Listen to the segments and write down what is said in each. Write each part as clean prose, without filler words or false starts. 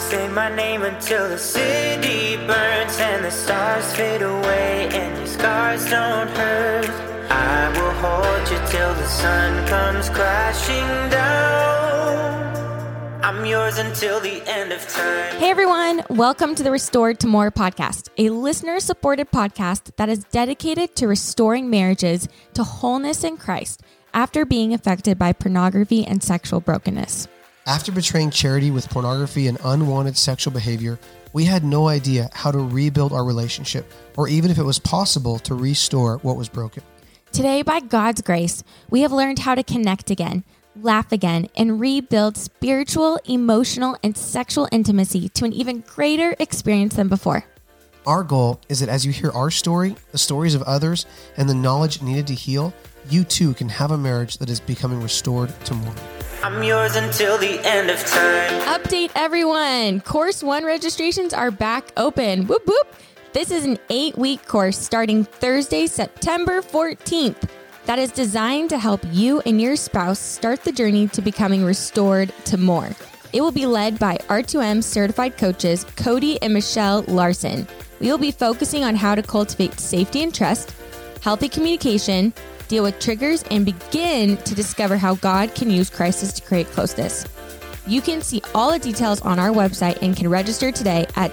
Say my name until the city burns and the stars fade away and your scars don't hurt. I will hold you till the sun comes crashing down. I'm yours until the end of time. Hey everyone, welcome to the Restored to More podcast, a listener-supported podcast that is dedicated to restoring marriages to wholeness in Christ after being affected by pornography and sexual brokenness. After betraying Charity with pornography and unwanted sexual behavior, we had no idea how to rebuild our relationship, or even if it was possible to restore what was broken. Today, by God's grace, we have learned how to connect again, laugh again, and rebuild spiritual, emotional, and sexual intimacy to an even greater experience than before. Our goal is that as you hear our story, the stories of others, and the knowledge needed to heal, you too can have a marriage that is becoming restored to more. I'm yours until the end of time. Update everyone! Course 1 registrations are back open. Whoop whoop! This is an 8-week course starting Thursday, September 14th that is designed to help you and your spouse start the journey to becoming restored to more. It will be led by R2M certified coaches Cody and Michelle Larson. We will be focusing on how to cultivate safety and trust, healthy communication, deal with triggers, and begin to discover how God can use crisis to create closeness. You can see all the details on our website and can register today at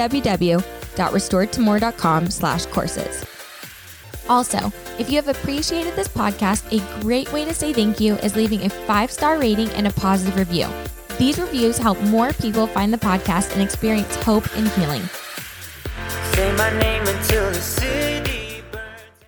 www.restoredtomore.com/courses. Also, if you have appreciated this podcast, a great way to say thank you is leaving a 5-star rating and a positive review. These reviews help more people find the podcast and experience hope and healing. Say my name until the city burns.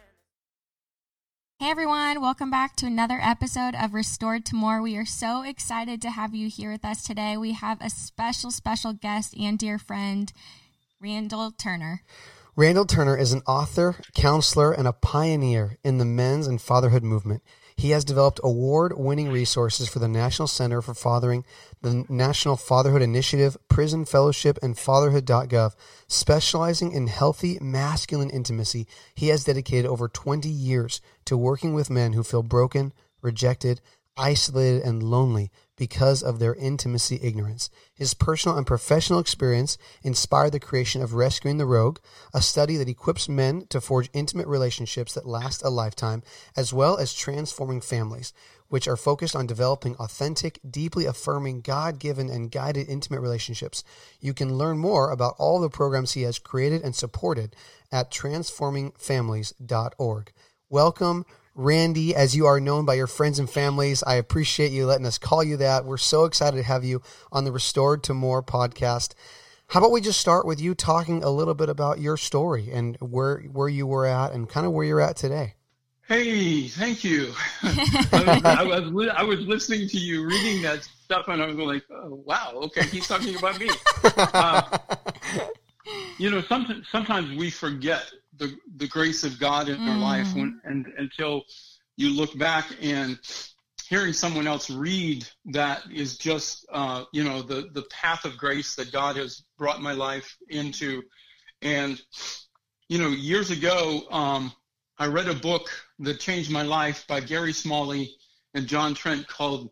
Hey everyone, welcome back to another episode of Restored to More. We are so excited to have you here with us today. We have a special guest and dear friend, Randall Turner. Randall Turner is an author, counselor, and a pioneer in the men's and fatherhood movement. He has developed award-winning resources for the National Center for Fathering, the National Fatherhood Initiative, Prison Fellowship, and Fatherhood.gov. Specializing in healthy masculine intimacy, he has dedicated over 20 years to working with men who feel broken, rejected, isolated, and lonely because of their intimacy ignorance. His personal and professional experience inspired the creation of Rescuing the Rogue, a study that equips men to forge intimate relationships that last a lifetime, as well as transforming families, which are focused on developing authentic, deeply affirming, God-given, and guided intimate relationships. You can learn more about all the programs he has created and supported at transformingfamilies.org. Welcome, Randy, as you are known by your friends and families. I appreciate you letting us call you that. We're so excited to have you on the Restored to More podcast. How about we just start with you talking a little bit about your story and where you were at and kind of where you're at today? Hey, thank you. I was listening to you reading that stuff, and I was like, oh, wow, okay, he's talking about me. Sometimes we forget the grace of God in our life until you look back, and hearing someone else read that is just, the path of grace that God has brought my life into. And, years ago, I read a book that changed my life by Gary Smalley and John Trent called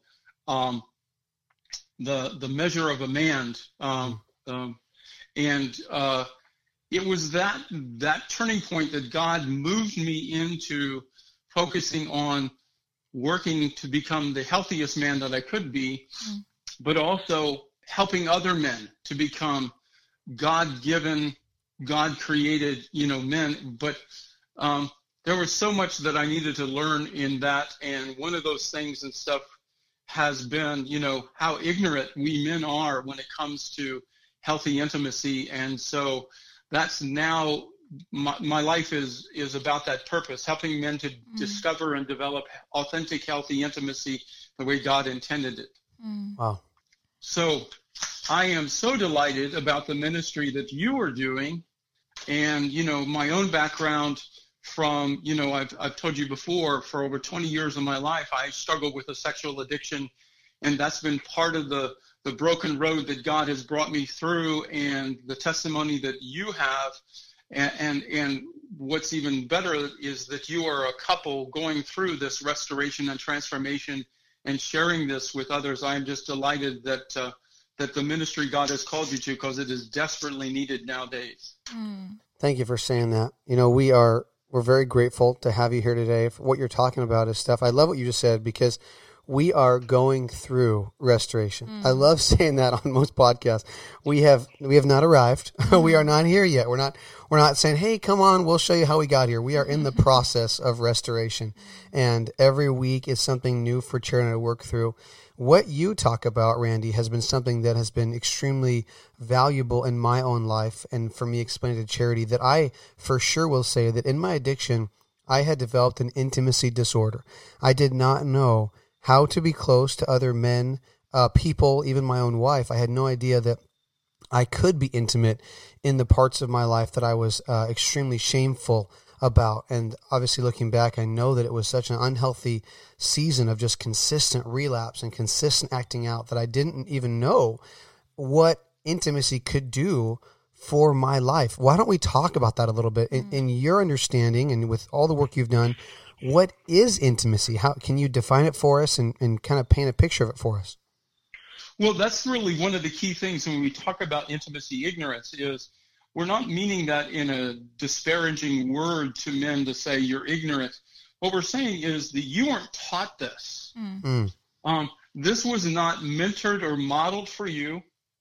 The Measure of a Man. It was that turning point that God moved me into focusing on working to become the healthiest man that I could be, but also helping other men to become God-given, God-created, men. But there was so much that I needed to learn in that, and one of those things and stuff has been, how ignorant we men are when it comes to healthy intimacy. And so that's now my life is about that purpose, helping men to discover and develop authentic, healthy intimacy the way God intended it. Wow. So I am so delighted about the ministry that you are doing, and, my own background from, I've told you before, for over 20 years of my life, I struggled with a sexual addiction, and that's been part of the broken road that God has brought me through, and the testimony that you have. And what's even better is that you are a couple going through this restoration and transformation and sharing this with others. I'm just delighted that that the ministry God has called you to, because it is desperately needed nowadays. Thank you for saying that. You know, we're very grateful to have you here today. For what you're talking about is stuff. I love what you just said, because we are going through restoration. I love saying that on most podcasts. We have not arrived. We are not here yet. We're not saying, hey, come on, we'll show you how we got here. We are in the process of restoration. And every week is something new for Charity to work through. What you talk about, Randy, has been something that has been extremely valuable in my own life, and for me explaining to Charity that I for sure will say that in my addiction, I had developed an intimacy disorder. I did not know how to be close to other men, people, even my own wife. I had no idea that I could be intimate in the parts of my life that I was extremely shameful about. And obviously looking back, I know that it was such an unhealthy season of just consistent relapse and consistent acting out that I didn't even know what intimacy could do for my life. Why don't we talk about that a little bit in your understanding, and with all the work you've done? What is intimacy? How can you define it for us and kind of paint a picture of it for us? Well, that's really one of the key things when we talk about intimacy ignorance is we're not meaning that in a disparaging word to men to say you're ignorant. What we're saying is that you weren't taught this. This was not mentored or modeled for you.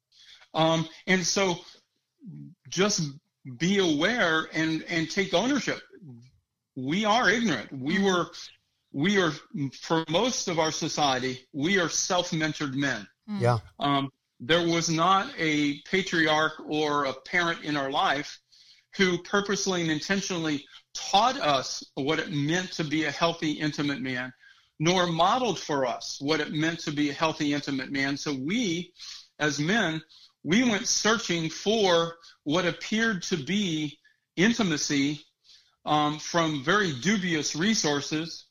And so just be aware and take ownership. We are ignorant. We are, for most of our society, we are self-mentored men. Yeah. There was not a patriarch or a parent in our life who purposely and intentionally taught us what it meant to be a healthy, intimate man, nor modeled for us what it meant to be a healthy, intimate man. So we, as men, we went searching for what appeared to be intimacy from very dubious resources.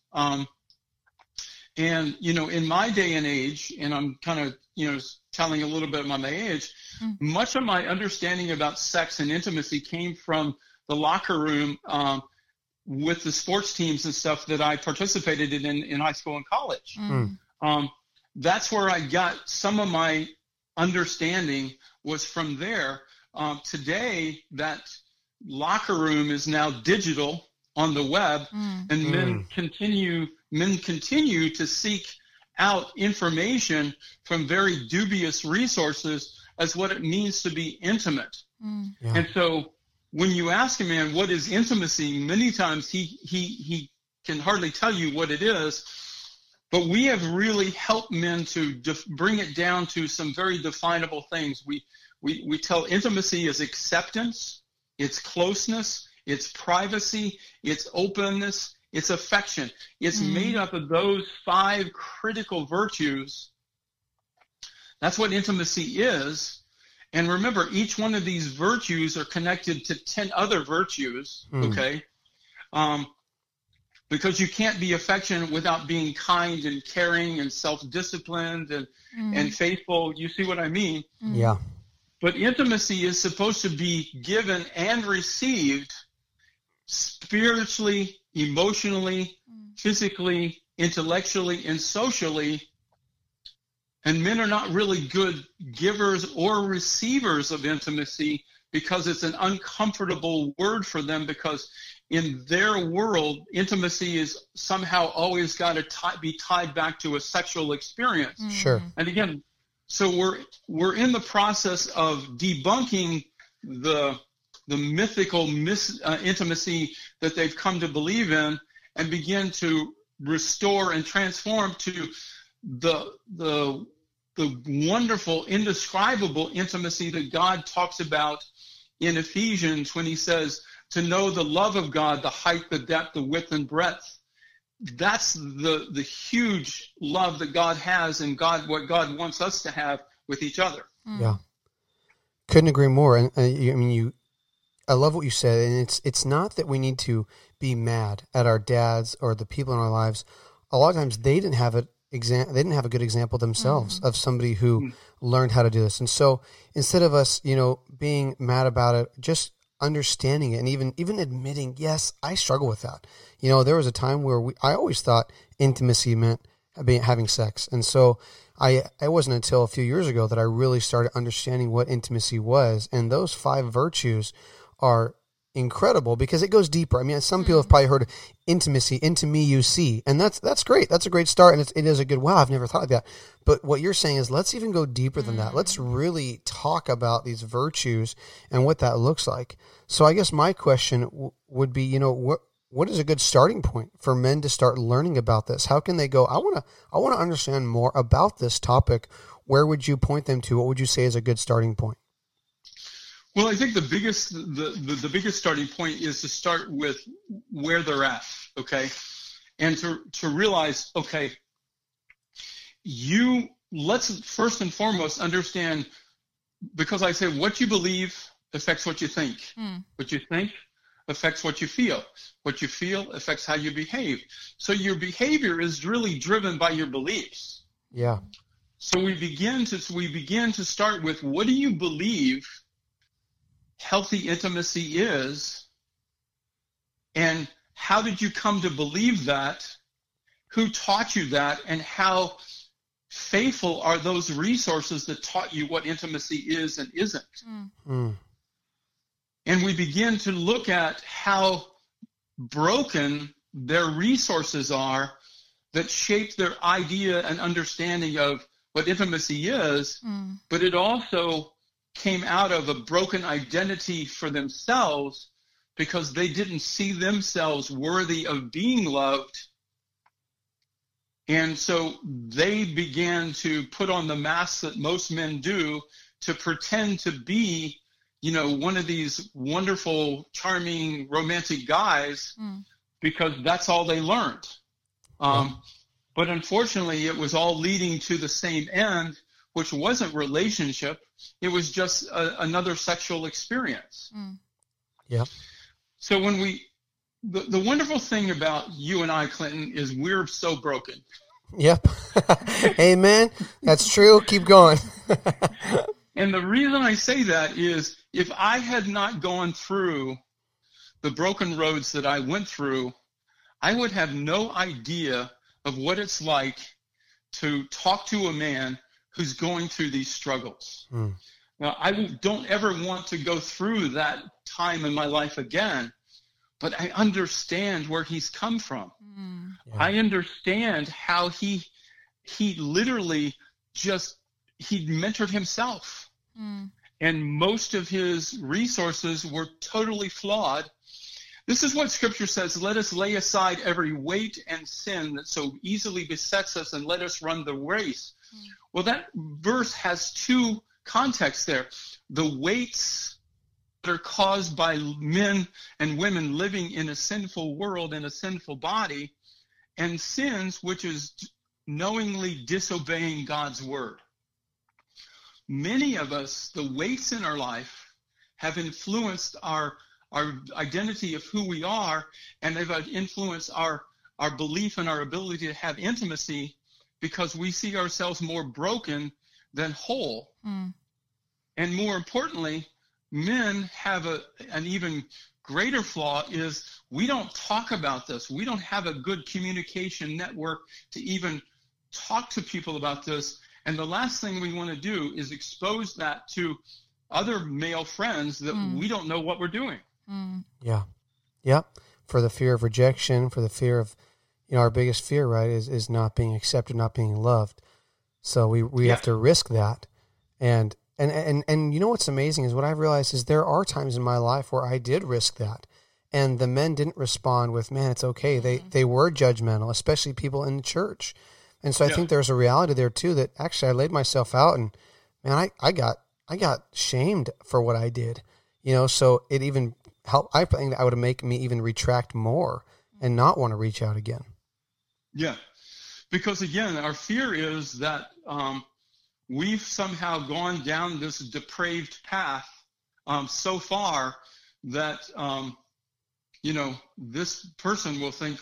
And, you know, in my day and age, and I'm kind of, you know, telling a little bit about my age, much of my understanding about sex and intimacy came from the locker room with the sports teams and stuff that I participated in high school and college. That's where I got some of my understanding was from there. Today, that locker room is now digital on the web, and men continue to seek out information from very dubious resources as what it means to be intimate. Yeah. And so when you ask a man what is intimacy, many times he can hardly tell you what it is. But we have really helped men to bring it down to some very definable things. We tell intimacy is acceptance, it's closeness, it's privacy, it's openness, it's affection. It's made up of those 5 critical virtues. That's what intimacy is. And remember, each one of these virtues are connected to 10 other virtues, okay? Because you can't be affectionate without being kind and caring and self-disciplined and faithful. You see what I mean? Yeah. But intimacy is supposed to be given and received spiritually, emotionally, physically, intellectually, and socially. And men are not really good givers or receivers of intimacy because it's an uncomfortable word for them, because in their world, intimacy is somehow always got to be tied back to a sexual experience. Sure. And again, so we're in the process of debunking the mythical intimacy that they've come to believe in, and begin to restore and transform to the wonderful, indescribable intimacy that God talks about in Ephesians when he says to know the love of God, the height, the depth, the width, and breadth. That's the huge love that God has, and what God wants us to have with each other. Yeah, couldn't agree more. And I love what you said, and it's not that we need to be mad at our dads or the people in our lives. A lot of times they didn't have a good example themselves of somebody who learned how to do this. And so instead of us, being mad about it, just understanding it and even admitting, yes, I struggle with that. There was a time where I always thought intimacy meant having sex. And so it wasn't until a few years ago that I really started understanding what intimacy was. And those 5 virtues are incredible because it goes deeper. I mean, some people have probably heard intimacy, into me you see, and that's great. That's a great start, and it is a good, wow, I've never thought of that. But what you're saying is, let's even go deeper than that. Let's really talk about these virtues and what that looks like. So I guess my question would be, what is a good starting point for men to start learning about this? How can they go, I want to understand more about this topic. Where would you point them to? What would you say is a good starting point? Well, I think the biggest starting point is to start with where they're at, okay? And to realize, okay, let's first and foremost understand, because I say what you believe affects what you think. What you think affects what you feel. What you feel affects how you behave. So your behavior is really driven by your beliefs. Yeah. So we begin to start with, what do you believe healthy intimacy is, and how did you come to believe that? Who taught you that? And how faithful are those resources that taught you what intimacy is and isn't? And we begin to look at how broken their resources are that shape their idea and understanding of what intimacy is, but it also came out of a broken identity for themselves because they didn't see themselves worthy of being loved. And so they began to put on the mask that most men do to pretend to be, one of these wonderful, charming, romantic guys because that's all they learned. But unfortunately, it was all leading to the same end, which wasn't relationship. It was just another sexual experience. Yeah. So when the wonderful thing about you and I, Clinton, is we're so broken. Yep. Amen. That's true. Keep going. And the reason I say that is, if I had not gone through the broken roads that I went through, I would have no idea of what it's like to talk to a man who's going through these struggles. Now, I don't ever want to go through that time in my life again, but I understand where he's come from. Yeah. I understand how he literally he mentored himself. And most of his resources were totally flawed. This is what Scripture says: let us lay aside every weight and sin that so easily besets us, and let us run the race. Well, that verse has 2 contexts there. The weights that are caused by men and women living in a sinful world, in a sinful body, and sins, which is knowingly disobeying God's word. Many of us, the weights in our life have influenced our identity of who we are, and they've influenced our belief and our ability to have intimacy, because we see ourselves more broken than whole. And more importantly, men have an even greater flaw, is we don't talk about this. We don't have a good communication network to even talk to people about this. And the last thing we want to do is expose that to other male friends that we don't know what we're doing. Yeah. Yeah. For the fear of rejection, for the fear of, our biggest fear, right, is not being accepted, not being loved. So we have to risk that. And what's amazing is what I've realized is there are times in my life where I did risk that. And the men didn't respond with, man, it's okay. They were judgmental, especially people in the church. And so I think there's a reality there too, that actually I laid myself out, and man, I got shamed for what I did, so it even helped. I think that would make me even retract more and not want to reach out again. Yeah. Because again, our fear is that, we've somehow gone down this depraved path, so far that, this person will think,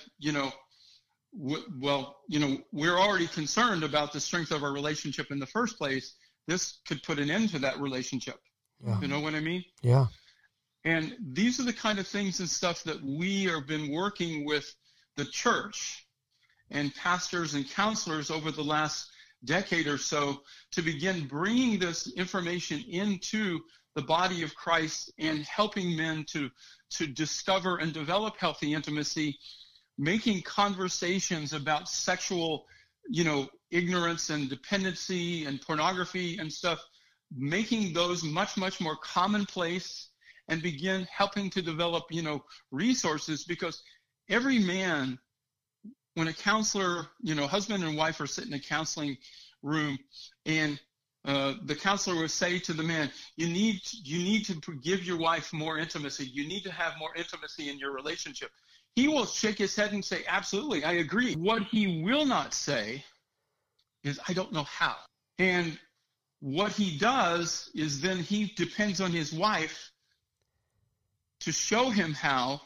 we're already concerned about the strength of our relationship in the first place. This could put an end to that relationship. Yeah. You know what I mean? Yeah. And these are the kind of things and stuff that we have been working with the church. and pastors and counselors over the last decade or so to begin bringing this information into the body of Christ and helping men to discover and develop healthy intimacy, making conversations about sexual, ignorance and dependency and pornography and stuff, making those much, much more commonplace, and begin helping to develop, resources, because every man, when a counselor, husband and wife are sitting in a counseling room, and the counselor will say to the man, you need to give your wife more intimacy. You need to have more intimacy in your relationship. He will shake his head and say, absolutely, I agree. What he will not say is, I don't know how. And what he does is then he depends on his wife to show him how.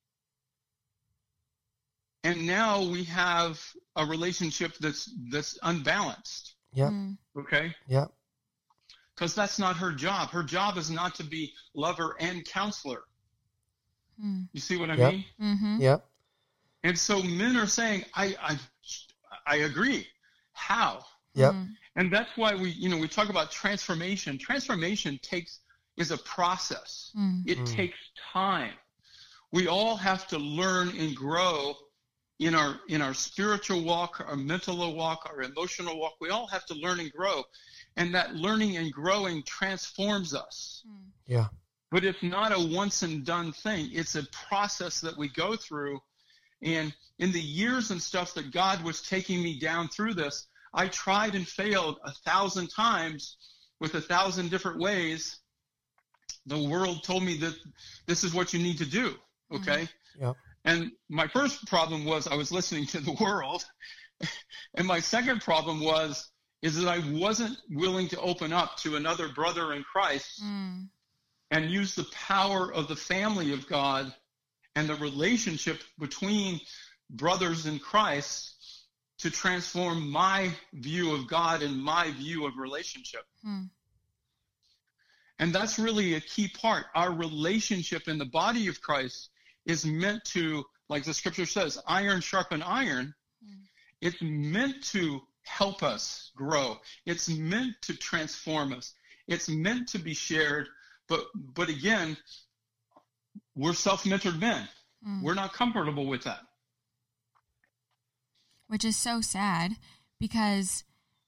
And now we have a relationship that's unbalanced. Yep. Okay? Yep. Because that's not her job. Her job is not to be lover and counselor. You see what I mean? Mm-hmm. Yep. And so men are saying, I agree. How? Yep. And that's why we talk about transformation. Transformation is a process. It takes time. We all have to learn and grow in our spiritual walk, our mental walk, our emotional walk. We all have to learn and grow. And that learning and growing transforms us. Yeah. But it's not a once and done thing. It's a process that we go through. And in the years and stuff that God was taking me down through this, I tried and failed 1,000 times with 1,000 different ways. The world told me that this is what you need to do. Okay. Yep. And my first problem was I was listening to the world. And my second problem is that I wasn't willing to open up to another brother in Christ and use the power of the family of God and the relationship between brothers in Christ to transform my view of God and my view of relationship. And that's really a key part. Our relationship in the body of Christ is meant to, like the scripture says, iron sharpen iron. It's meant to help us grow. It's meant to transform us. It's meant to be shared. But again, we're self-mentored men. We're not comfortable with that. Which is so sad, because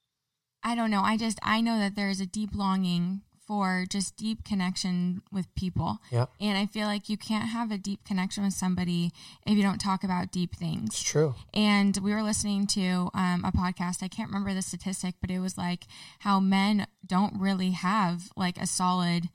I don't know. I know that there is a deep longing for just deep connection with people. Yep. And I feel like you can't have a deep connection with somebody if you don't talk about deep things. It's true. And we were listening to a podcast. I can't remember the statistic, but it was like how men don't really have like a solid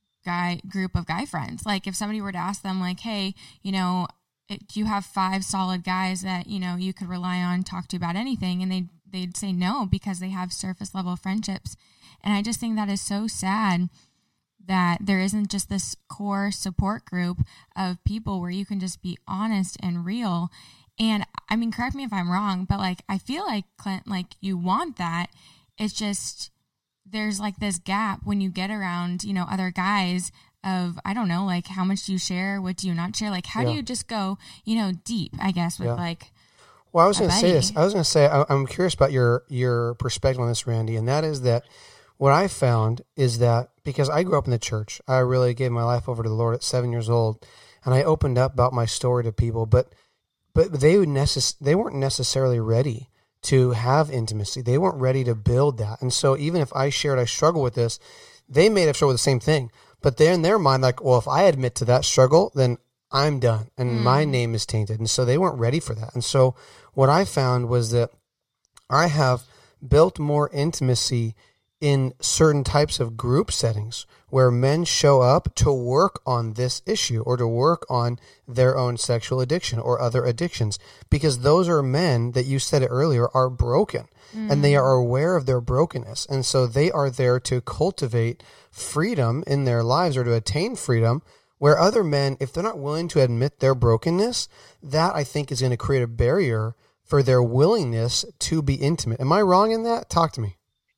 group of guy friends. Like if somebody were to ask them like, hey, do you have 5 solid guys that, you could rely on, talk to about anything? And they'd say no, because they have surface level friendships. And I just think that is so sad that there isn't just this core support group of people where you can just be honest and real. And I mean, correct me if I'm wrong, but like, I feel like, Clint, like you want that. It's just, there's like this gap when you get around, other guys of, I don't know, like how much do you share? What do you not share? Like, how do you just go, deep, I guess, with like, well, I was going to say this. I was going to say, I'm curious about your perspective on this, Randy. And that is that what I found is that because I grew up in the church, I really gave my life over to the Lord at 7 years old, and I opened up about my story to people, but they weren't necessarily ready to have intimacy. They weren't ready to build that. And so even if I shared I struggle with this, they may have struggled with the same thing, but they're in their mind like, well, if I admit to that struggle, then I'm done and my name is tainted. And so they weren't ready for that. And so what I found was that I have built more intimacy in certain types of group settings where men show up to work on this issue or to work on their own sexual addiction or other addictions, because those are men that you said it earlier are broken and they are aware of their brokenness. And so they are there to cultivate freedom in their lives or to attain freedom, where other men, if they're not willing to admit their brokenness, that I think is going to create a barrier for their willingness to be intimate. Am I wrong in that? Talk to me.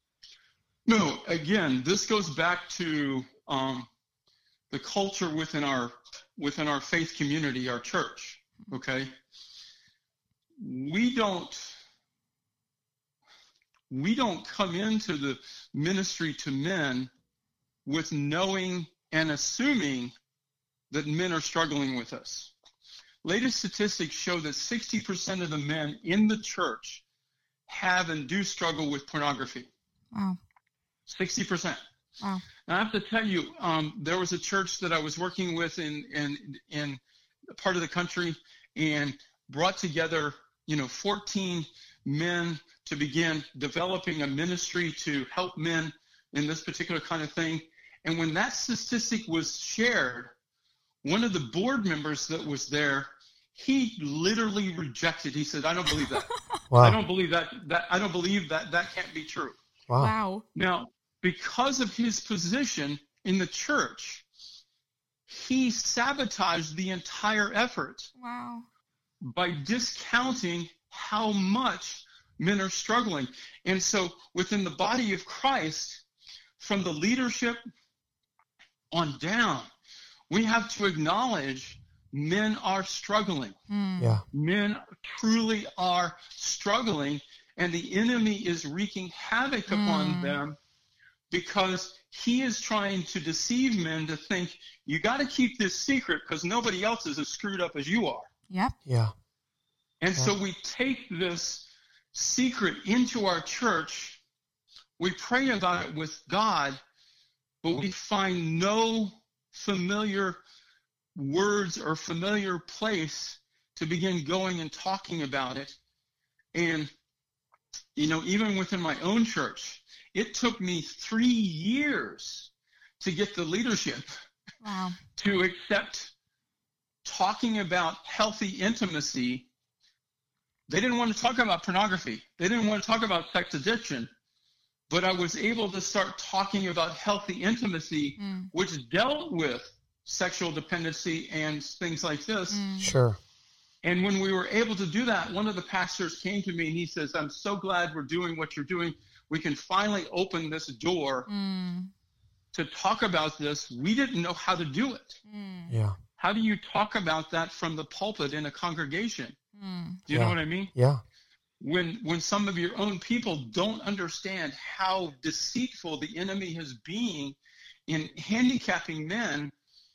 No, again, this goes back to the culture within our faith community, our church. Okay, we don't come into the ministry to men with knowing and assuming that men are struggling with us. Latest statistics show that 60% of the men in the church have and do struggle with pornography. Wow. 60%. Wow. Now, I have to tell you, there was a church that I was working with in a part of the country and brought together, 14 men to begin developing a ministry to help men in this particular kind of thing. And when that statistic was shared, one of the board members that was there, he literally rejected. He said, "I don't believe that. Wow. I don't believe that. I don't believe that. That can't be true." Wow. Wow. Now, because of his position in the church, he sabotaged the entire effort Wow. by discounting how much men are struggling. And so within the body of Christ, from the leadership on down, we have to acknowledge men are struggling. Yeah. Men truly are struggling, and the enemy is wreaking havoc upon them because he is trying to deceive men to think you got to keep this secret because nobody else is as screwed up as you are. Yep. Yeah. And so we take this secret into our church, we pray about it with God, but we find no familiar words or familiar place to begin going and talking about it. And, even within my own church, it took me 3 years to get the leadership Wow. to accept talking about healthy intimacy. They didn't want to talk about pornography. They didn't want to talk about sex addiction. But I was able to start talking about healthy intimacy, which dealt with sexual dependency and things like this. Sure. And when we were able to do that, one of the pastors came to me and he says, "I'm so glad we're doing what you're doing. We can finally open this door to talk about this. We didn't know how to do it." Yeah. How do you talk about that from the pulpit in a congregation? Do you Yeah. know what I mean? Yeah. When some of your own people don't understand how deceitful the enemy is being in handicapping men,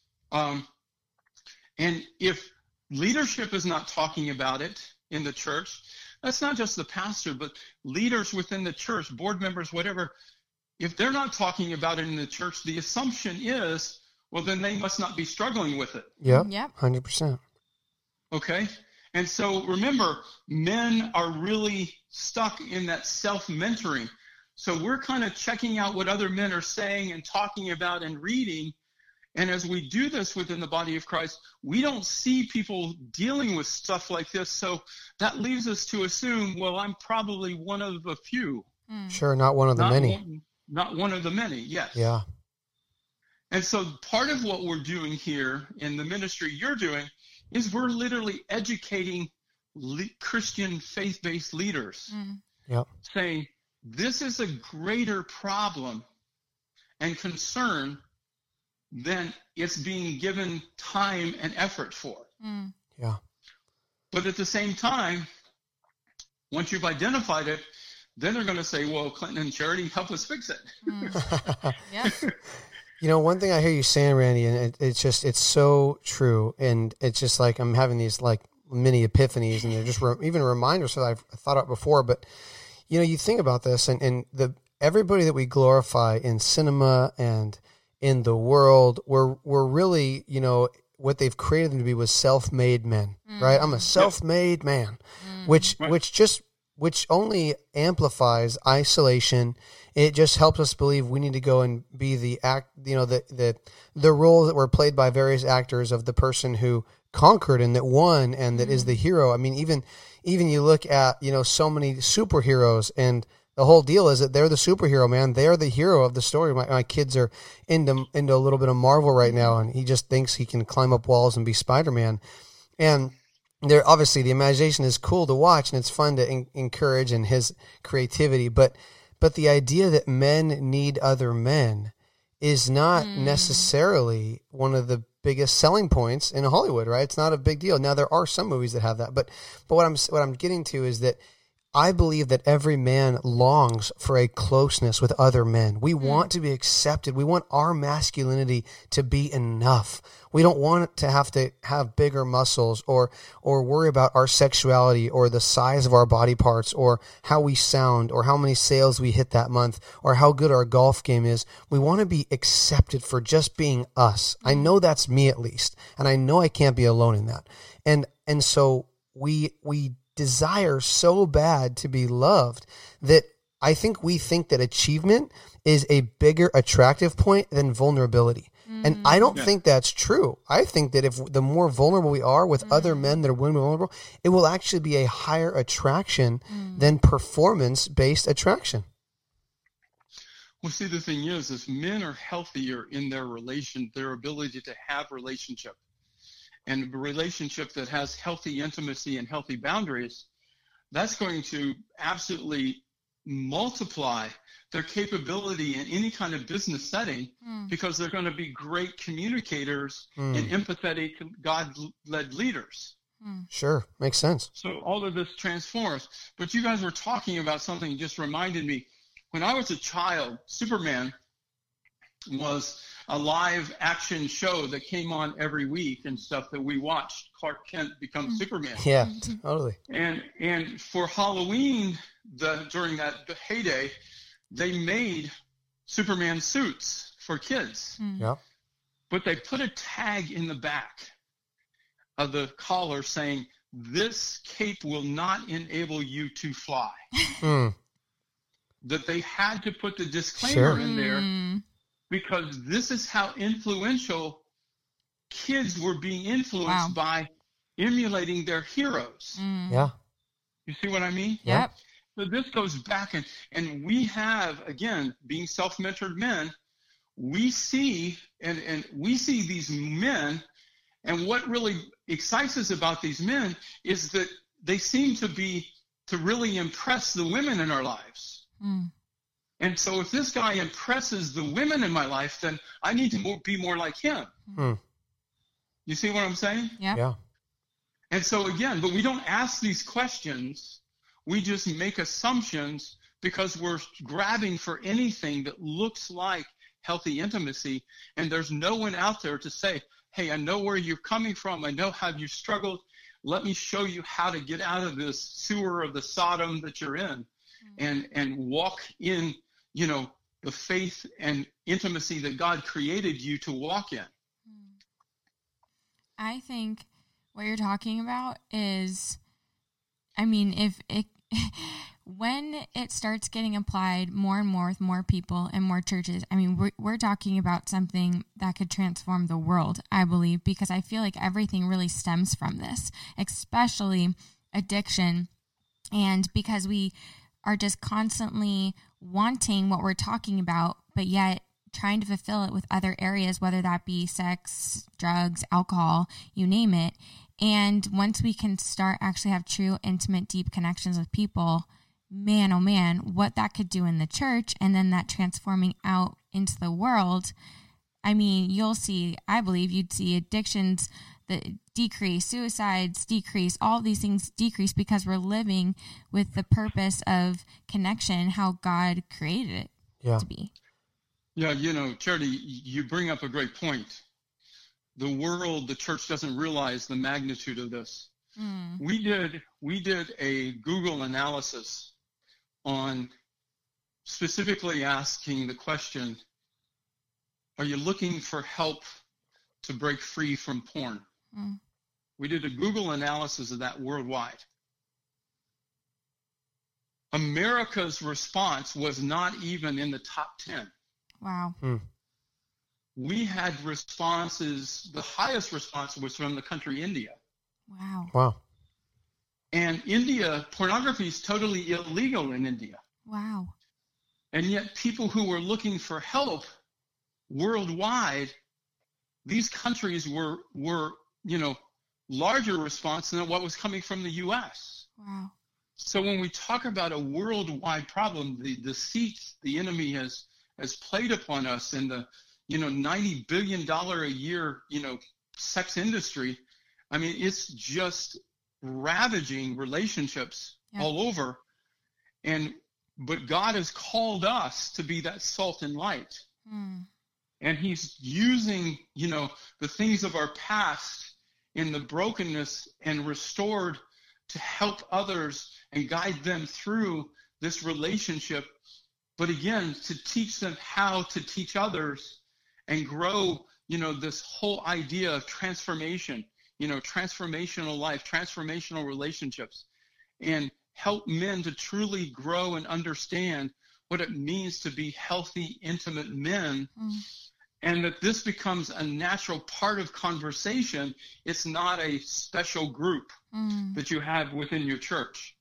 and if leadership is not talking about it in the church, that's not just the pastor, but leaders within the church, board members, whatever, if they're not talking about it in the church, the assumption is, well, then they must not be struggling with it. Yep. Yep. 100%. Okay? And so remember, men are really stuck in that self-mentoring. So we're kind of checking out what other men are saying and talking about and reading. And as we do this within the body of Christ, we don't see people dealing with stuff like this. So that leaves us to assume, well, I'm probably one of a few. Sure. Not one of the many. Not one of the many, yes. Yeah. And so part of what we're doing here in the ministry you're doing is we're literally educating Christian faith-based leaders, Yep. saying this is a greater problem and concern than it's being given time and effort for. Yeah. But at the same time, once you've identified it, then they're going to say, well, Clinton and Charity, help us fix it. Yep. One thing I hear you saying, Randy, and it's so true. And it's just like I'm having these like mini epiphanies, and they're just even reminders that I've thought of before. But, you think about this, and everybody that we glorify in cinema and in the world, we're really, what they've created them to be was self-made men, right? I'm a self-made man, which only amplifies isolation. It just helps us believe we need to go and be the role that were played by various actors of the person who conquered and that won and that is the hero. I mean, even you look at, so many superheroes, and the whole deal is that they're the superhero, man. They're the hero of the story. My kids are into a little bit of Marvel right now, and he just thinks he can climb up walls and be Spider-Man. And there, obviously, the imagination is cool to watch, and it's fun to encourage in his creativity. But the idea that men need other men is not necessarily one of the biggest selling points in Hollywood, right? It's not a big deal. Now there are some movies that have that, but what I'm getting to is that I believe that every man longs for a closeness with other men. We want to be accepted. We want our masculinity to be enough. We don't want to have bigger muscles or worry about our sexuality or the size of our body parts or how we sound or how many sales we hit that month or how good our golf game is. We want to be accepted for just being us. I know that's me at least, and I know I can't be alone in that. And so we desire so bad to be loved that I think we think that achievement is a bigger attractive point than vulnerability. And I don't think that's true. I think that if the more vulnerable we are with other men that are willing to be vulnerable, it will actually be a higher attraction than performance-based attraction. Well, see, the thing is men are healthier in their ability to have relationship. And a relationship that has healthy intimacy and healthy boundaries, that's going to absolutely multiply their capability in any kind of business setting because they're going to be great communicators and empathetic, God-led leaders. Sure, makes sense. So all of this transforms. But you guys were talking about something that just reminded me. When I was a child, Superman was a live action show that came on every week and stuff that we watched. Clark Kent become Superman. Yeah, totally. And for Halloween, during that heyday, they made Superman suits for kids. Yeah. But they put a tag in the back of the collar saying, "This cape will not enable you to fly." That they had to put the disclaimer in there. Because this is how influential kids were being influenced by emulating their heroes. Yeah. You see what I mean? Yep. So this goes back, and we have, again, being self-mentored men, we see and we see these men, and what really excites us about these men is that they seem to really impress the women in our lives. And so if this guy impresses the women in my life, then I need to be more like him. You see what I'm saying? Yeah. And so again, but we don't ask these questions. We just make assumptions because we're grabbing for anything that looks like healthy intimacy. And there's no one out there to say, hey, I know where you're coming from. I know how you struggled. Let me show you how to get out of this sewer of the Sodom that you're in and walk in, the faith and intimacy that God created you to walk in. I think what you're talking about is, if it, when it starts getting applied more and more with more people and more churches, we're talking about something that could transform the world, I believe, because I feel like everything really stems from this, especially addiction. And because we are just constantly wanting what we're talking about, but yet trying to fulfill it with other areas, whether that be sex, drugs, alcohol, you name it. And once we can start actually have true, intimate, deep connections with people, man, oh man, what that could do in the church, and then that transforming out into the world. You'll see, I believe you'd see addictions that decrease, suicides decrease, all these things decrease because we're living with the purpose of connection, how God created it to be. Yeah, Charity, you bring up a great point. The church doesn't realize the magnitude of this. We did a Google analysis on specifically asking the question, are you looking for help to break free from porn? We did a Google analysis of that worldwide. America's response was not even in the top 10. Wow. We had responses, the highest response was from the country India. Wow. And India, pornography is totally illegal in India. Wow. And yet people who were looking for help worldwide, these countries were larger response than what was coming from the U.S. Wow. So when we talk about a worldwide problem, the deceit the enemy has played upon us, and $90 billion a year, sex industry. I mean, it's just ravaging relationships all over. But God has called us to be that salt and light. And he's using, the things of our past in the brokenness and restored to help others and guide them through this relationship. But again, to teach them how to teach others and grow, this whole idea of transformation, transformational life, transformational relationships, and help men to truly grow and understand what it means to be healthy, intimate men. And that this becomes a natural part of conversation. It's not a special group that you have within your church.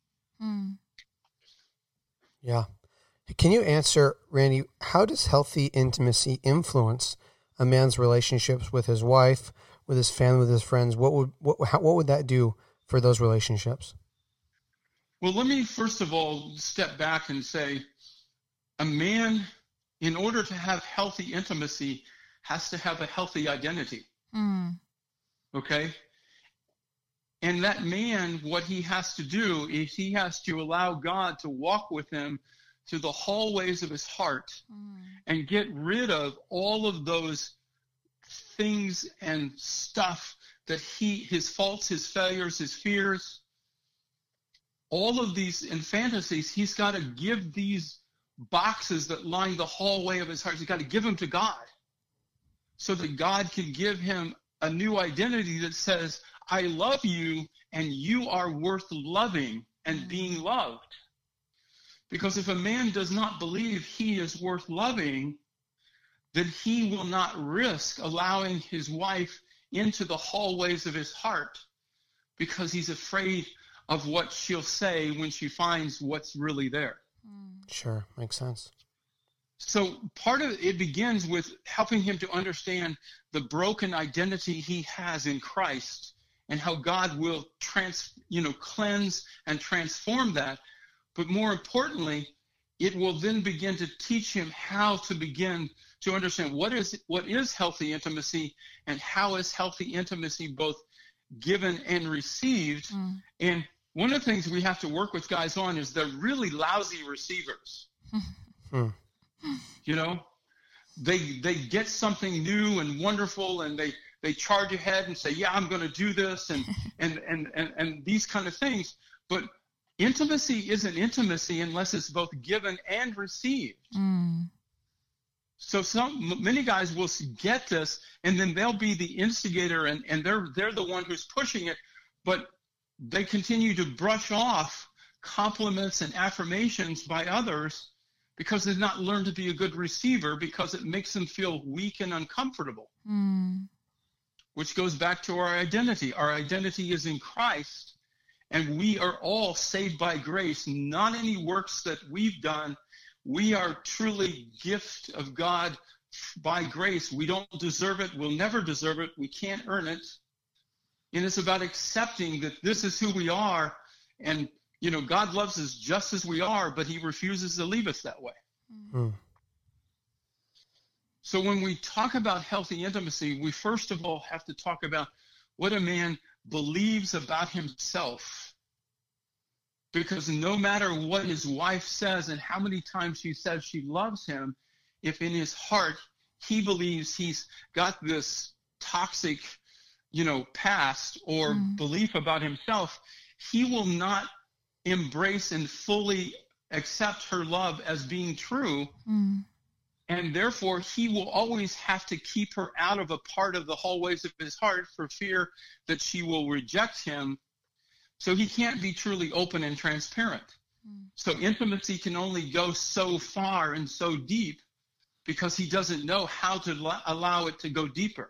Yeah. Can you answer, Randy, how does healthy intimacy influence a man's relationships with his wife, with his family, with his friends? What would that do for those relationships? Well, let me first of all step back and say a man, in order to have healthy intimacy, has to have a healthy identity. Okay? And that man, what he has to do is he has to allow God to walk with him through the hallways of his heart and get rid of all of those things and stuff that his faults, his failures, his fears, all of these in fantasies. He's got to give these boxes that line the hallway of his heart. He's got to give them to God so that God can give him a new identity that says, I love you and you are worth loving and being loved. Because if a man does not believe he is worth loving, then he will not risk allowing his wife into the hallways of his heart because he's afraid of what she'll say when she finds what's really there. Sure, makes sense. So part of it begins with helping him to understand the broken identity he has in Christ and how God will cleanse and transform that. But more importantly, it will then begin to teach him how to begin to understand what is healthy intimacy and how is healthy intimacy both given and received. And one of the things we have to work with guys on is they're really lousy receivers. They get something new and wonderful and they charge ahead and say, yeah, I'm going to do this and these kind of things. But intimacy isn't intimacy unless it's both given and received. So many guys will get this, and then they'll be the instigator, and they're the one who's pushing it, but they continue to brush off compliments and affirmations by others because they've not learned to be a good receiver because it makes them feel weak and uncomfortable, which goes back to our identity. Our identity is in Christ. And we are all saved by grace, not any works that we've done. We are truly gift of God by grace. We don't deserve it. We'll never deserve it. We can't earn it. And it's about accepting that this is who we are. And, God loves us just as we are, but he refuses to leave us that way. So when we talk about healthy intimacy, we first of all have to talk about what a man believes about himself. Because no matter what his wife says and how many times she says she loves him, if in his heart he believes he's got this toxic, past or belief about himself, he will not embrace and fully accept her love as being true. And therefore, he will always have to keep her out of a part of the hallways of his heart for fear that she will reject him. So he can't be truly open and transparent. So intimacy can only go so far and so deep because he doesn't know how to allow it to go deeper.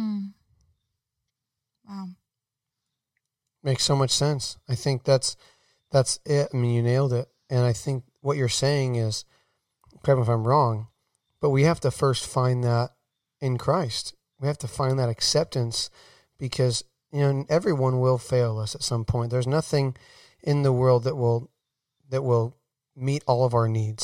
Wow. Makes so much sense. I think that's it. I mean, you nailed it. And I think what you're saying is, correct me if I'm wrong, but we have to first find that in Christ. We have to find that acceptance because everyone will fail us at some point. There's nothing in the world that will meet all of our needs.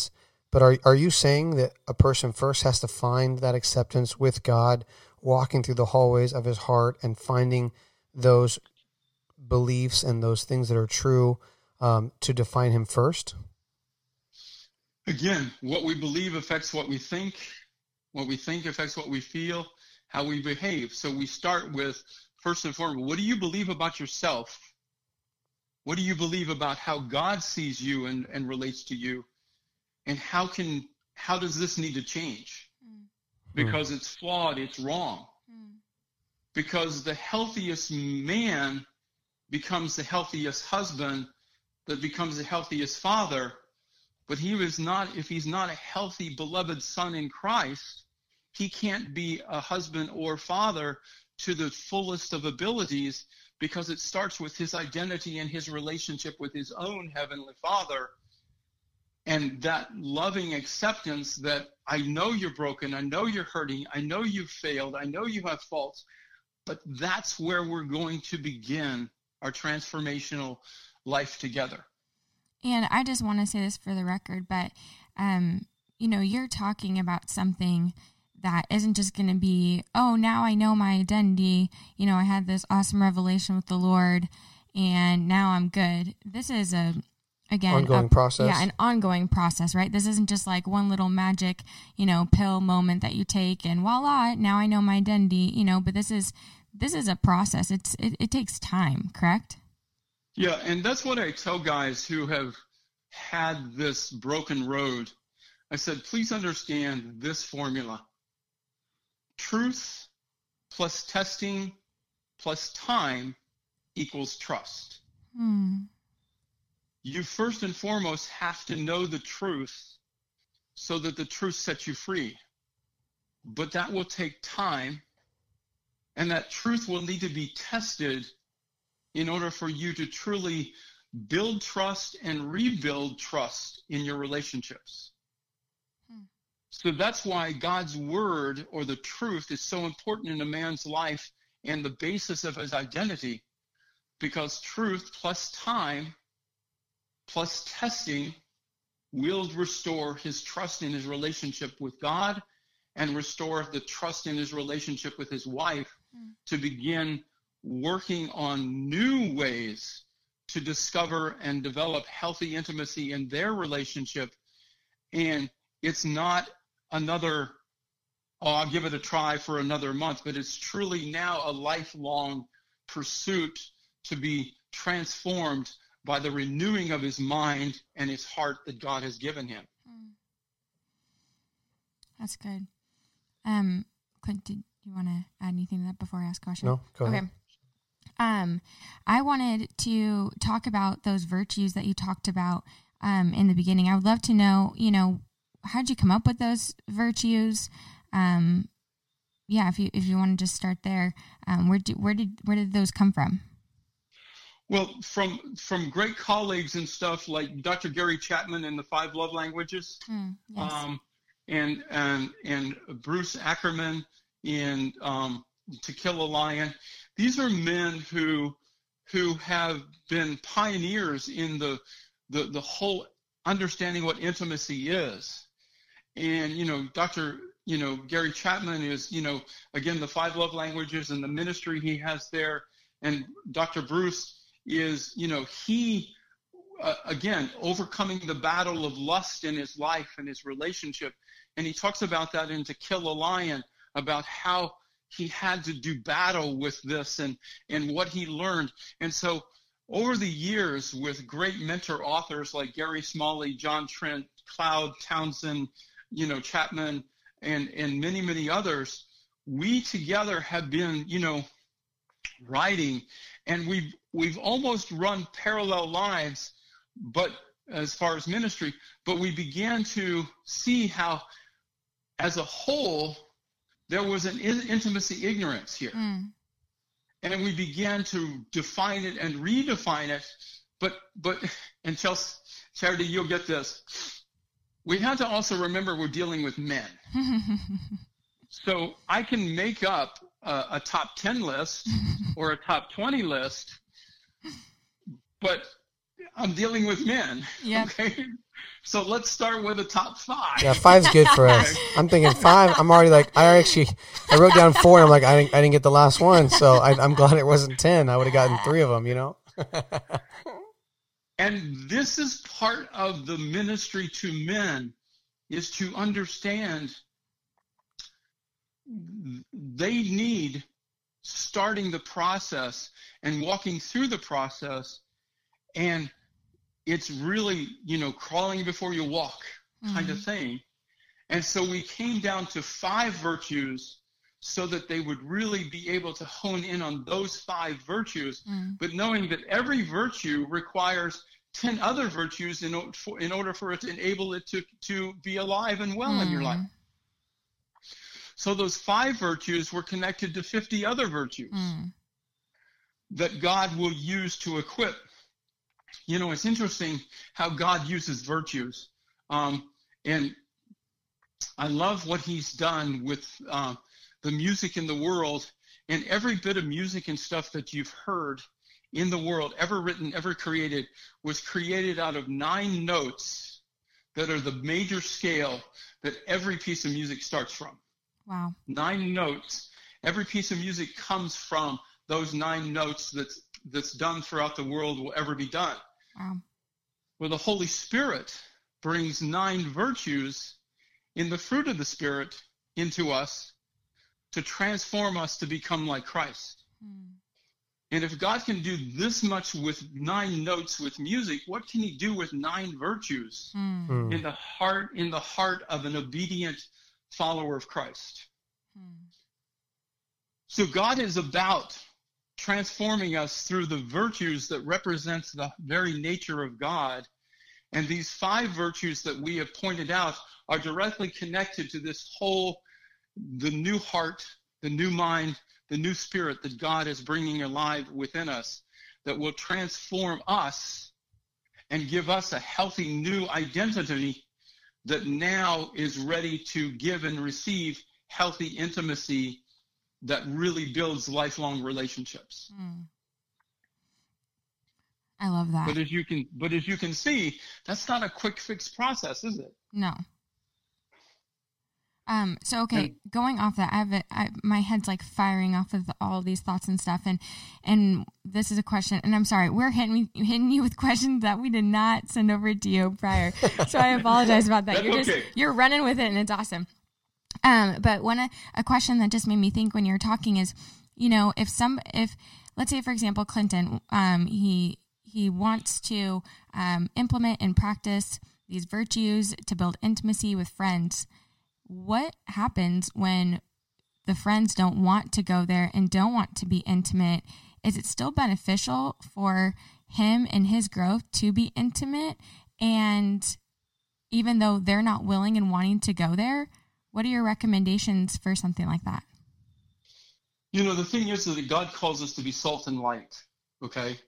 But are you saying that a person first has to find that acceptance with God, walking through the hallways of his heart and finding those beliefs and those things that are true to define him first? Again, what we believe affects what we think affects what we feel, how we behave. So we start with, first and foremost, what do you believe about yourself? What do you believe about how God sees you and relates to you? And how does this need to change? Because it's flawed, it's wrong. Because the healthiest man becomes the healthiest husband, that becomes the healthiest father. But if he's not a healthy, beloved son in Christ, he can't be a husband or father to the fullest of abilities, because it starts with his identity and his relationship with his own heavenly Father. And that loving acceptance that I know you're broken, I know you're hurting, I know you've failed, I know you have faults, but that's where we're going to begin our transformational life together. And I just want to say this for the record, but, you're talking about something that isn't just going to be, oh, now I know my identity. I had this awesome revelation with the Lord and now I'm good. This is ongoing process. Yeah, an ongoing process, right? This isn't just like one little magic, pill moment that you take and voila, now I know my identity, but this is a process. It takes time, correct? Yeah, and that's what I tell guys who have had this broken road. I said, please understand this formula. Truth plus testing plus time equals trust. You first and foremost have to know the truth so that the truth sets you free. But that will take time, and that truth will need to be tested in order for you to truly build trust and rebuild trust in your relationships. So that's why God's word, or the truth, is so important in a man's life and the basis of his identity, because truth plus time plus testing will restore his trust in his relationship with God and restore the trust in his relationship with his wife to begin working on new ways to discover and develop healthy intimacy in their relationship. And it's not another, I'll give it a try for another month, but it's truly now a lifelong pursuit to be transformed by the renewing of his mind and his heart that God has given him. That's good. Clint, did you want to add anything to that before I ask a question? No, go ahead. I wanted to talk about those virtues that you talked about in the beginning. I would love to know, how did you come up with those virtues? If you want to just start there, where did those come from? Well, from great colleagues and stuff like Dr. Gary Chapman in the 5 Love Languages, Yes. and Bruce Ackerman in To Kill a Lion. These are men who have been pioneers in the whole understanding what intimacy is. And Dr. Gary Chapman is again the 5 Love Languages and the ministry he has there, and Dr. Bruce is he again overcoming the battle of lust in his life and his relationship, and he talks about that in To Kill a Lion, about how he had to do battle with this and what he learned. And so over the years, with great mentor authors like Gary Smalley, John Trent, Cloud, Townsend, Chapman, and many, many others, we together have been, writing, and we've almost run parallel lives, but as far as ministry, but we began to see how, as a whole, there was an intimacy ignorance here. And we began to define it and redefine it. But and Charity, you'll get this. We had to also remember we're dealing with men. So I can make up a top 10 list or a top 20 list, but I'm dealing with men. Yep. Okay. So let's start with the top 5. Yeah, 5's good for us. I'm thinking 5. I'm already like, I wrote down 4, and I'm like, I didn't get the last one, so I'm glad it wasn't 10. I would have gotten 3 of them, you know? And this is part of the ministry to men, is to understand they need starting the process and walking through the process, and it's really, crawling before you walk kind of thing. And so we came down to 5 virtues so that they would really be able to hone in on those 5 virtues, but knowing that every virtue requires 10 other virtues in order for it to enable it to be alive and well in your life. So those 5 virtues were connected to 50 other virtues that God will use to equip. It's interesting how God uses virtues. And I love what he's done with the music in the world. And every bit of music and stuff that you've heard in the world, ever written, ever created, was created out of 9 notes that are the major scale that every piece of music starts from. Wow. 9 notes. Every piece of music comes from those 9 notes that's done throughout the world will ever be done. Wow. Well, the Holy Spirit brings 9 virtues in the fruit of the Spirit into us to transform us to become like Christ. And if God can do this much with 9 notes with music, what can he do with 9 virtues in the heart of an obedient follower of Christ? So God is about transforming us through the virtues that represents the very nature of God. And these 5 virtues that we have pointed out are directly connected to this whole, the new heart, the new mind, the new spirit that God is bringing alive within us, that will transform us and give us a healthy new identity that now is ready to give and receive healthy intimacy that really builds lifelong relationships. I love that. But as you can see, that's not a quick fix process, is it? No. So okay, going off that, my head's like firing off of all these thoughts and stuff, and this is a question, and I'm sorry, we're hitting you with questions that we did not send over to you prior, so I apologize about that. You're running with it, and it's awesome. But a question that just made me think when you're talking is, if let's say, for example, Clinton, he wants to implement and practice these virtues to build intimacy with friends. What happens when the friends don't want to go there and don't want to be intimate? Is it still beneficial for him and his growth to be intimate? And even though they're not willing and wanting to go there, what are your recommendations for something like that? The thing is that God calls us to be salt and light, okay?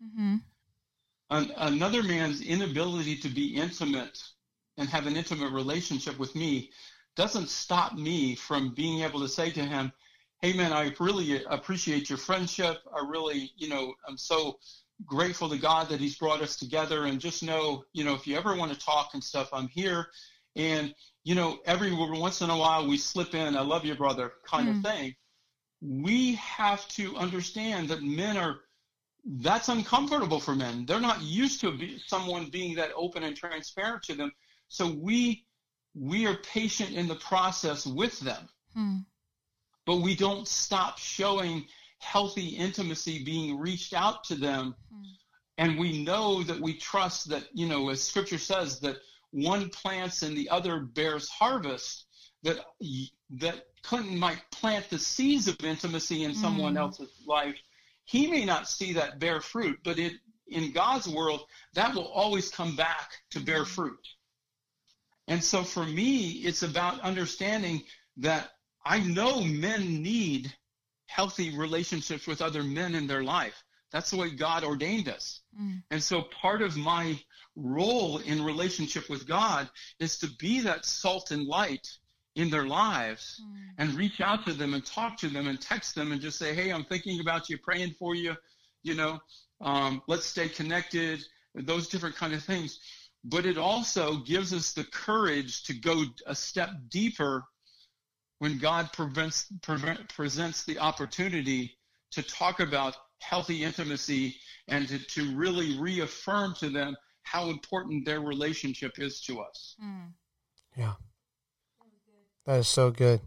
Another man's inability to be intimate and have an intimate relationship with me doesn't stop me from being able to say to him, hey man, I really appreciate your friendship. I really, I'm so grateful to God that he's brought us together, and just know, if you ever want to talk and stuff, I'm here. And, every once in a while we slip in, I love you, brother, kind of thing. We have to understand that that's uncomfortable for men. They're not used to someone being that open and transparent to them. So we are patient in the process with them, but we don't stop showing healthy intimacy being reached out to them. And we know that we trust that, as scripture says, that one plants and the other bears harvest, that Clinton might plant the seeds of intimacy in someone else's life. He may not see that bear fruit, but in God's world, that will always come back to bear fruit. And so for me, it's about understanding that I know men need healthy relationships with other men in their life. That's the way God ordained us. And so part of my role in relationship with God is to be that salt and light in their lives and reach out to them and talk to them and text them and just say, hey, I'm thinking about you, praying for you, let's stay connected. those different kind of things. But it also gives us the courage to go a step deeper when God presents the opportunity to talk about healthy intimacy and to really reaffirm to them how important their relationship is to us. Yeah. That is so good.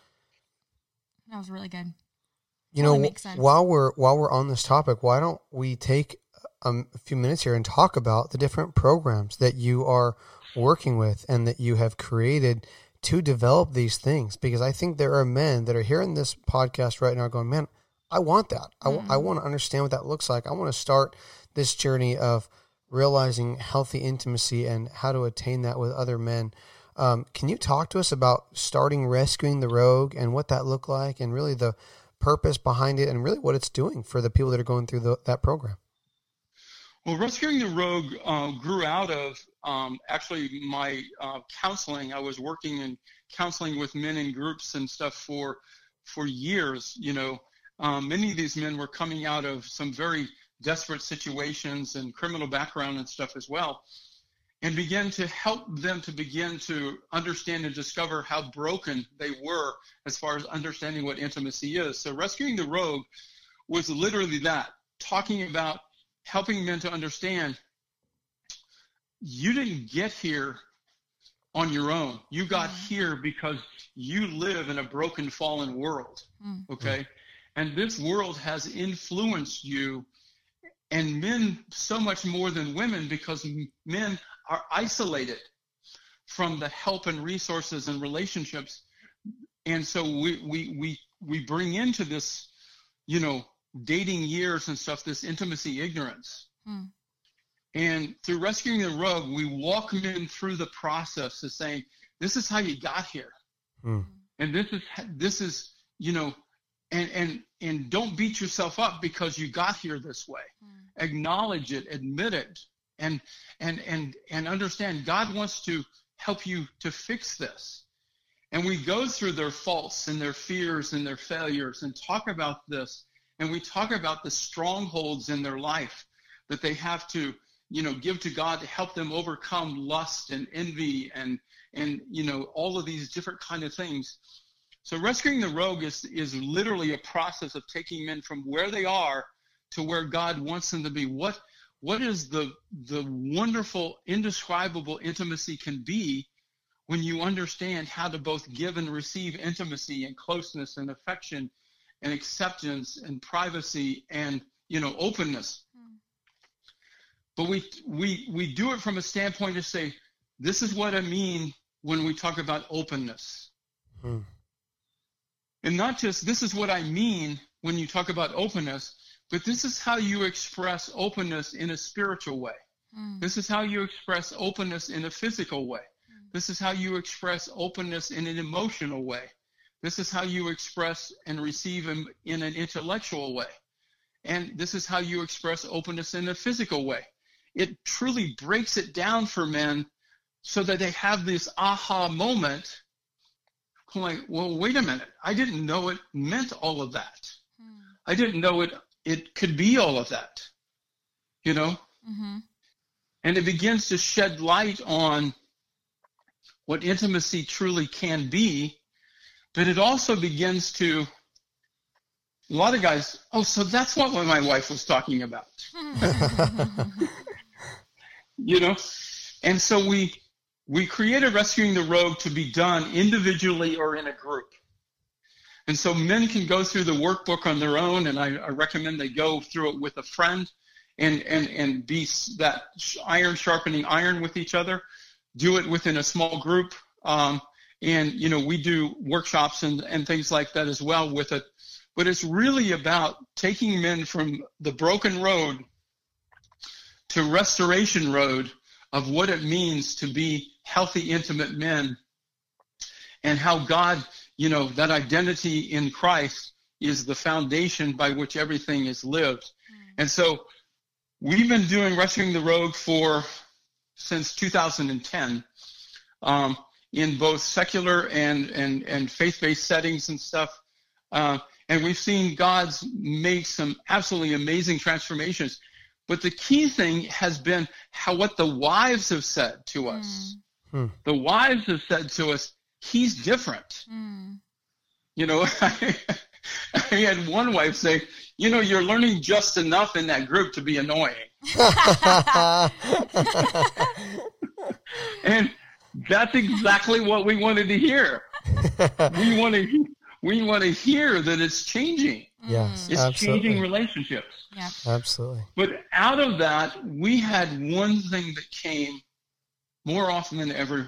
That was really good. You Totally know, makes sense. while we're on this topic, why don't we take a few minutes here and talk about the different programs that you are working with and that you have created to develop these things? Because I think there are men that are hearing this podcast right now going, man, I want that. I want to understand what that looks like. I want to start this journey of realizing healthy intimacy and how to attain that with other men. Can you talk to us about starting Rescuing the Rogue and what that looked like and really the purpose behind it and really what it's doing for the people that are going through that program? Well, Rescuing the Rogue grew out of actually my counseling. I was working in counseling with men in groups and stuff for years. You know, many of these men were coming out of some very desperate situations and criminal background and stuff as well, and began to help them to begin to understand and discover how broken they were as far as understanding what intimacy is. So Rescuing the Rogue was literally that, talking about helping men to understand you didn't get here on your own. You got here because you live in a broken, fallen world, okay? And this world has influenced you, and men so much more than women, because men are isolated from the help and resources and relationships. And so we bring into this, you know, dating years and stuff, this intimacy ignorance. And through Rescuing the Rogue, we walk men through the process of saying, this is how you got here. And this is, you know, and don't beat yourself up because you got here this way. Acknowledge it, admit it, and understand God wants to help you to fix this. And we go through their faults and their fears and their failures and talk about this. And we talk about the strongholds in their life that they have to, you know, give to God to help them overcome lust and envy and you know, all of these different kind of things. So Rescuing the Rogue is literally a process of taking men from where they are to where God wants them to be. What is the wonderful, indescribable intimacy can be when you understand how to both give and receive intimacy and closeness and affection and acceptance and privacy and, you know, openness. But we do it from a standpoint to say, this is what I mean when we talk about openness. And not just this is what I mean when you talk about openness, but this is how you express openness in a spiritual way. This is how you express openness in a physical way. This is how you express openness in an emotional way. This is how you express and receive in an intellectual way. And this is how you express openness in a physical way. It truly breaks it down for men so that they have this aha moment. Like, well, wait a minute. I didn't know it meant all of that. I didn't know it could be all of that, you know? And it begins to shed light on what intimacy truly can be. But it also begins to, a lot of guys, oh, so that's what my wife was talking about. You know? And so we created Rescuing the Rogue to be done individually or in a group. And so men can go through the workbook on their own, and I recommend they go through it with a friend and be that iron sharpening iron with each other. Do it within a small group. And, you know, we do workshops and things like that as well with it. But it's really about taking men from the broken road to restoration road of what it means to be healthy, intimate men, and how God, you know, that identity in Christ is the foundation by which everything is lived. And so we've been doing Rescuing the Rogue since 2010. In both secular and faith-based settings and stuff. And we've seen God's make some absolutely amazing transformations. But the key thing has been what the wives have said to us. The wives have said to us, he's different. You know, I had one wife say, you know, you're learning just enough in that group to be annoying. And that's exactly what we wanted to hear. We want to hear that it's changing. Yes, it's absolutely. changing relationships. Yep. Absolutely. But out of that, we had one thing that came more often than ever.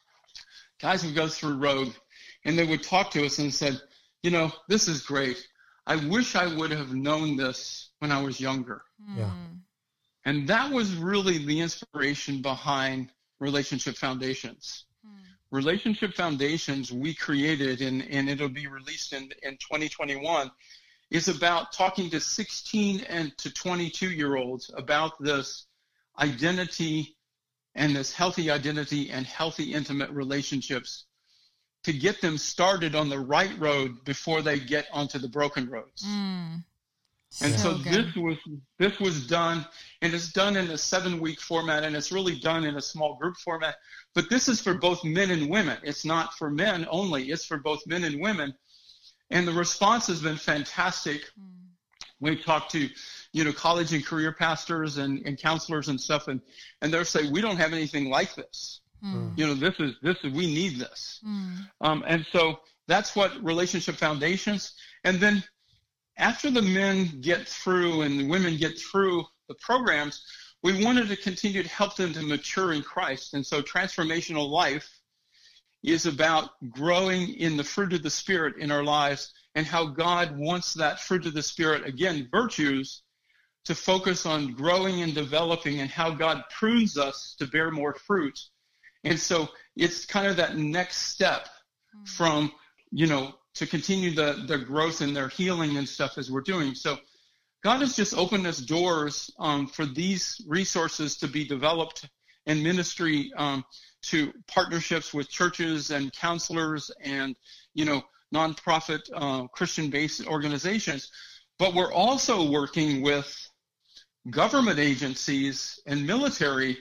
Guys would go through Rogue, and they would talk to us and said, you know, this is great. I wish I would have known this when I was younger. Yeah. And that was really the inspiration behind Relationship Foundations. Relationship Foundations we created, and it'll be released in 2021, is about talking to 16 and to 22-year-olds about this identity and this healthy identity and healthy intimate relationships to get them started on the right road before they get onto the broken roads. And so this was done, and it's done in a 7-week format, and it's really done in a small group format. But this is for both men and women. It's not for men only. It's for both men and women. And the response has been fantastic. We've talked to, you know, college and career pastors and counselors and stuff, and they'll say, we don't have anything like this. You know, this is we need this. And so that's what Relationship Foundations. And then after the men get through and the women get through the programs, we wanted to continue to help them to mature in Christ. And so Transformational Life is about growing in the fruit of the Spirit in our lives and how God wants that fruit of the Spirit, again, virtues, to focus on growing and developing, and how God prunes us to bear more fruit. And so it's kind of that next step from, you know, to continue the growth and their healing and stuff as we're doing. So God has just opened us doors for these resources to be developed in ministry, to partnerships with churches and counselors and, you know, nonprofit Christian-based organizations. But we're also working with government agencies and military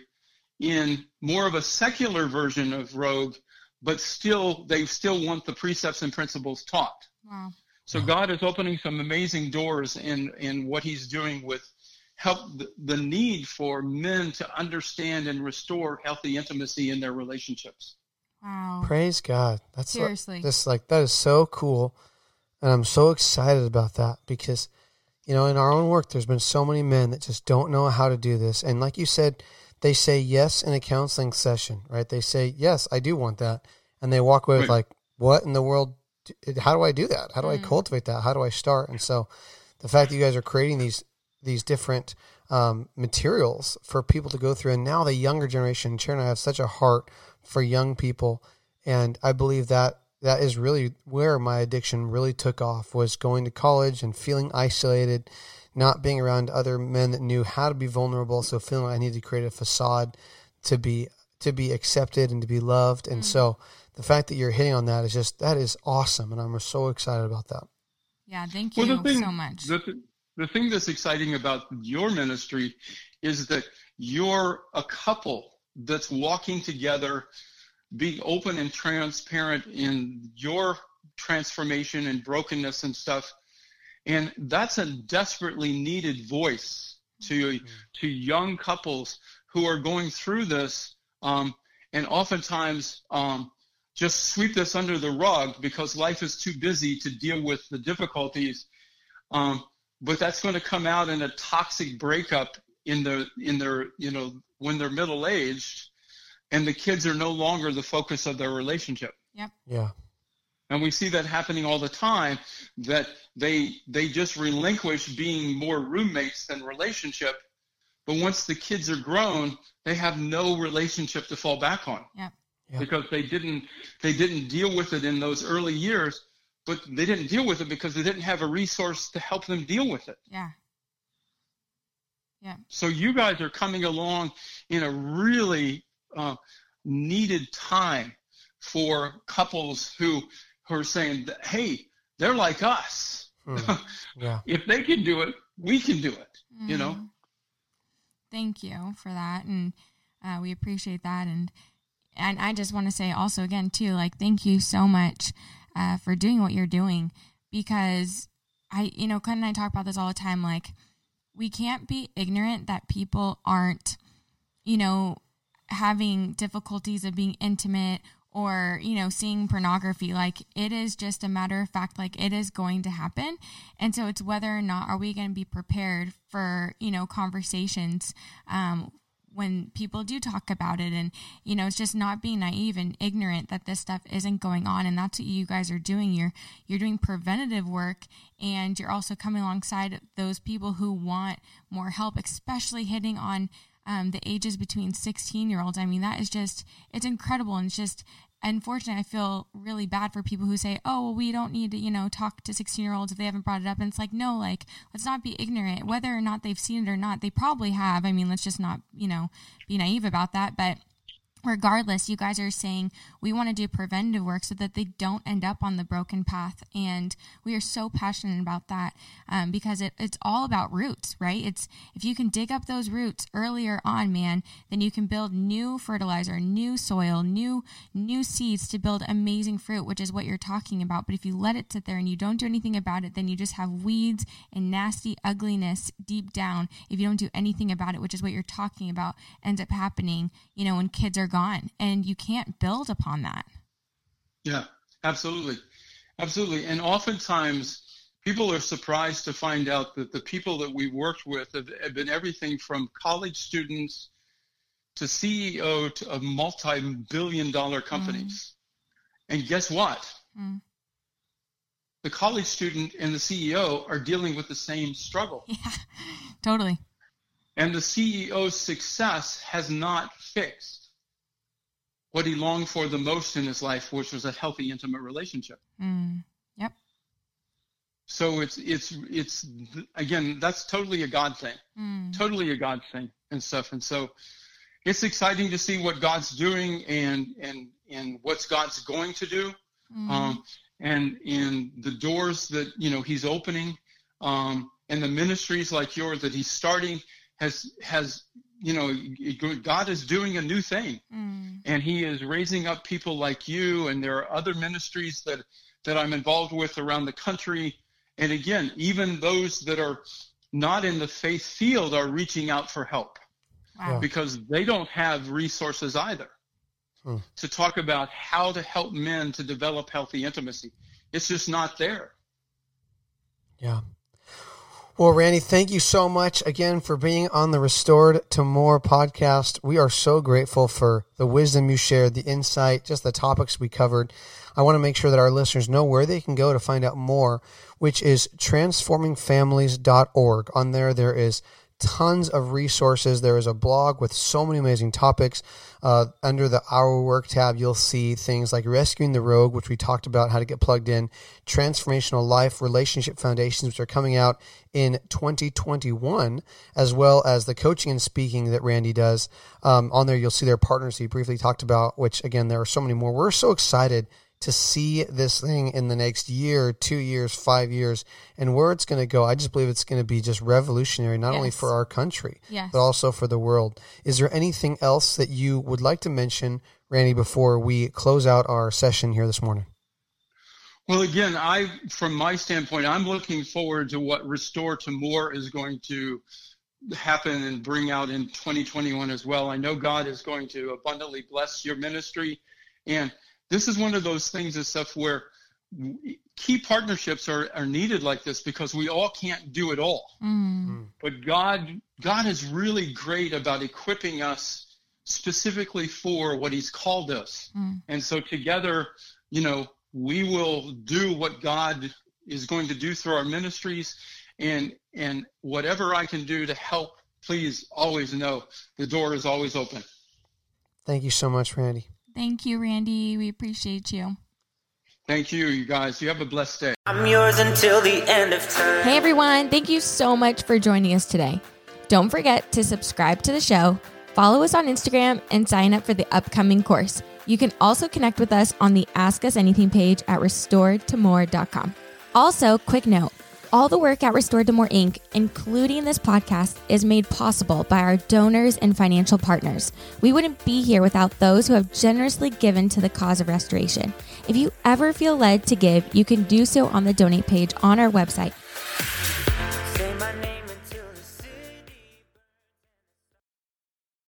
in more of a secular version of Rogue, but they still want the precepts and principles taught. Wow. So God is opening some amazing doors in what he's doing with help the need for men to understand and restore healthy intimacy in their relationships. Wow. Praise God. That's Seriously. That is so cool. And I'm so excited about that because, you know, in our own work, there's been so many men that just don't know how to do this. And like you said, they say yes in a counseling session, right? They say, yes, I do want that. And they walk away with like, what in the world? How do I do that? How do I cultivate that? How do I start? And so the fact that you guys are creating these different materials for people to go through, and now the younger generation, Sharon and I have such a heart for young people. And I believe that is really where my addiction really took off, was going to college and feeling isolated, not being around other men that knew how to be vulnerable. So feeling like I needed to create a facade to be accepted and to be loved. And so the fact that you're hitting on that is awesome. And I'm so excited about that. Yeah. Thank you so much. The thing that's exciting about your ministry is that you're a couple that's walking together, being open and transparent in your transformation and brokenness and stuff. And that's a desperately needed voice to young couples who are going through this, and oftentimes just sweep this under the rug because life is too busy to deal with the difficulties. But that's going to come out in a toxic breakup in their you know, when they're middle aged, and the kids are no longer the focus of their relationship. Yep. Yeah. And we see that happening all the time, that they just relinquish being more roommates than relationship. But once the kids are grown, they have no relationship to fall back on. Yep. Yeah. Because they didn't deal with it in those early years, but they didn't deal with it because they didn't have a resource to help them deal with it. Yeah. Yeah. So you guys are coming along in a really needed time for couples who are saying, hey, they're like us. Yeah. If they can do it, we can do it, you know? Thank you for that. And we appreciate that. And I just want to say also again, too, like, thank you so much for doing what you're doing, because Clint and I talk about this all the time. Like, we can't be ignorant that people aren't, having difficulties of being intimate or, seeing pornography. Like, it is just a matter of fact, like, it is going to happen. And so it's whether or not are we going to be prepared for, conversations, when people do talk about it. And, it's just not being naive and ignorant that this stuff isn't going on. And that's what you guys are doing. You're doing preventative work, and you're also coming alongside those people who want more help, especially hitting on the ages between 16-year-olds. I mean, that is just, it's incredible. And it's just, unfortunately, I feel really bad for people who say, oh, well, we don't need to, talk to 16-year-olds if they haven't brought it up. And it's like, no, like, let's not be ignorant. Whether or not they've seen it or not, they probably have. I mean, let's just not, be naive about that. But regardless, you guys are saying we want to do preventative work so that they don't end up on the broken path. And we are so passionate about that because it's all about roots, right? It's if you can dig up those roots earlier on, man, then you can build new fertilizer, new soil, new seeds to build amazing fruit, which is what you're talking about. But if you let it sit there and you don't do anything about it, then you just have weeds and nasty ugliness deep down. If you don't do anything about it, which is what you're talking about, ends up happening, when kids are gone, and you can't build upon that. Yeah, absolutely. And oftentimes people are surprised to find out that the people that we worked with have been everything from college students to CEO of multi-billion-dollar companies. And guess what? The college student and the CEO are dealing with the same struggle. Yeah, totally. And the CEO's success has not fixed what he longed for the most in his life, which was a healthy, intimate relationship. Yep. So it's again, that's totally a God thing, totally a God thing and stuff. And so it's exciting to see what God's doing and what God's going to do, and in the doors that He's opening, and the ministries like yours that He's starting has. God is doing a new thing, and He is raising up people like you, and there are other ministries that I'm involved with around the country. And again, even those that are not in the faith field are reaching out for help. Wow. Because they don't have resources either to talk about how to help men to develop healthy intimacy. It's just not there. Yeah. Well, Randy, thank you so much again for being on the Restored to More podcast. We are so grateful for the wisdom you shared, the insight, just the topics we covered. I want to make sure that our listeners know where they can go to find out more, which is transformingfamilies.org. On there is tons of resources. There is a blog with so many amazing topics. Under the Our Work tab, you'll see things like Rescuing the Rogue, which we talked about, how to get plugged in, Transformational Life, Relationship Foundations, which are coming out in 2021, as well as the coaching and speaking that Randy does. On there, you'll see their partners he briefly talked about, which, again, there are so many more. We're so excited to see this thing in the next year, 2 years, 5 years, and where it's going to go. I just believe it's going to be just revolutionary, not only for our country, but also for the world. Is there anything else that you would like to mention, Randy, before we close out our session here this morning? Well, again, from my standpoint, I'm looking forward to what Restore to More is going to happen and bring out in 2021 as well. I know God is going to abundantly bless your ministry, and this is one of those things and stuff where key partnerships are needed like this, because we all can't do it all. But God is really great about equipping us specifically for what He's called us. And so together, we will do what God is going to do through our ministries, and whatever I can do to help, please always know the door is always open. Thank you so much, Randy. Thank you, Randy. We appreciate you. Thank you, you guys. You have a blessed day. I'm yours until the end of time. Hey everyone, thank you so much for joining us today. Don't forget to subscribe to the show, follow us on Instagram, and sign up for the upcoming course. You can also connect with us on the Ask Us Anything page at restoredtomore.com. Also, quick note, All the work at Restored to More Inc., including this podcast, is made possible by our donors and financial partners. We wouldn't be here without those who have generously given to the cause of restoration. If you ever feel led to give, you can do so on the donate page on our website